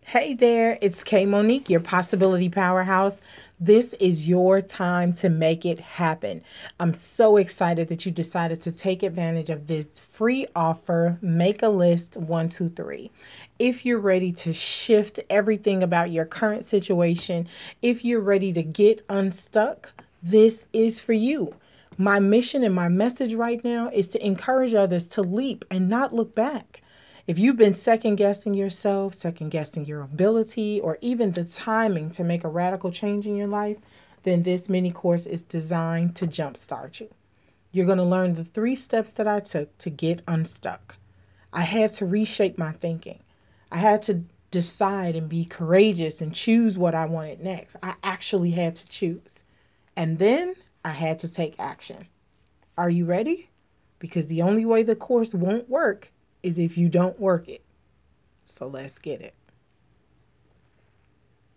Hey there, it's Kay Monique, your possibility powerhouse. This is your time to make it happen. I'm so excited that you decided to take advantage of this free offer, Make a List 123. If you're ready to shift everything about your current situation, if you're ready to get unstuck, this is for you. My mission and my message right now is to encourage others to leap and not look back. If you've been second guessing yourself, second guessing your ability, or even the timing to make a radical change in your life, then this mini course is designed to jumpstart you. You're going to learn the 3 steps that I took to get unstuck. I had to reshape my thinking. I had to decide and be courageous and choose what I wanted next. I actually had to choose. And then I had to take action. Are you ready? Because the only way the course won't work is if you don't work it. So let's get it.